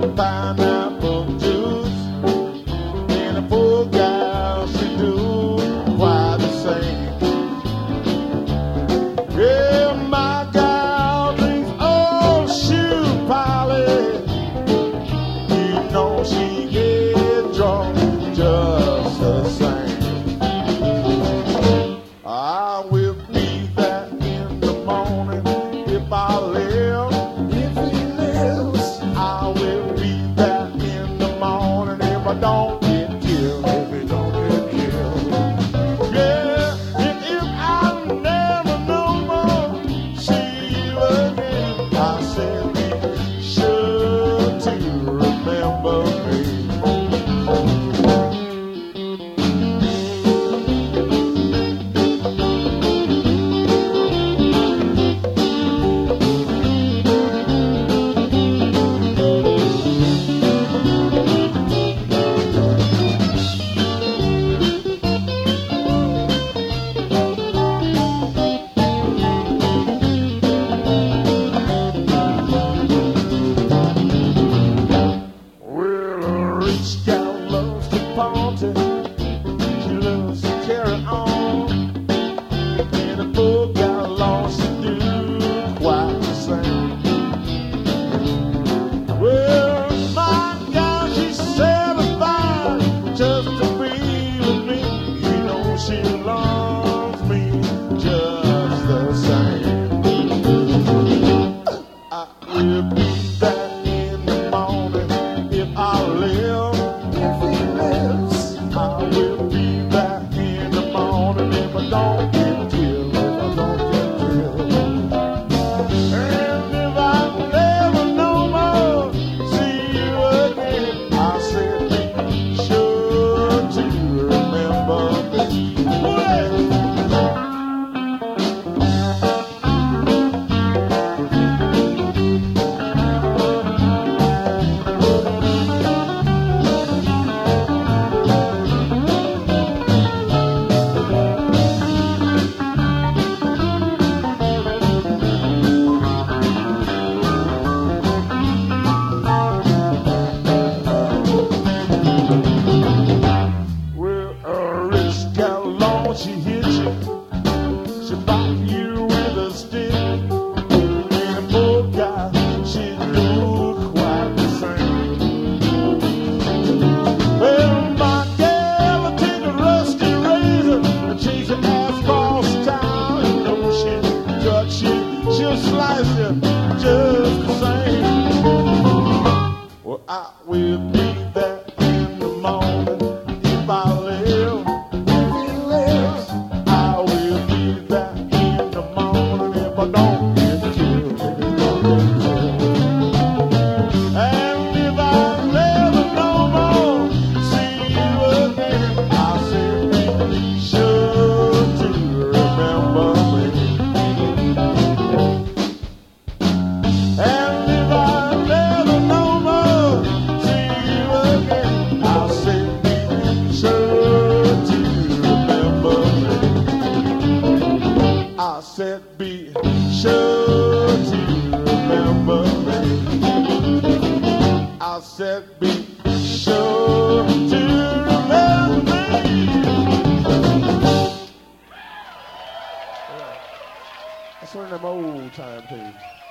pineapple juice, and a poor gal, she do quite the same. Yeah, my gal drinks old shoe polish. You know she get drunk just the same. I will be there in the morning if I live. If he lives, I will be there in the morning if I don't get killed. If he don't get killed. Yeah, and if I never no more see you again, I said be sure to remember me. Well, a rich gal loves to party, she loves to carry on, and a poor gal loves to do quite the same. Well, my gal, she's satisfied just to be with me. You know she loves me just the same. I will be there in the morning if I live. If he lives, I will be there in the morning if I don't get killed. If I don't get killed. And if I never no more see you again, I said be sure to remember me. Well, a rich gal, Lord, she hit you. She bite you with a stick. And a poor guy, she do quite the same. Well, my gal will take a rusty razor and chase your ass across town. You know she'll cut you, she'll slice you just the same. Well, I will be there in the morning if I live. If he lives, I will be there in the morning if I don't get killed. If I don't get killed. And if I never no more see you again, I say be sure to remember me. And if I never no more see you again, I'll say be sure to remember me. I said be sure to remember me. I said be sure to remember me. That's one of them old time tunes.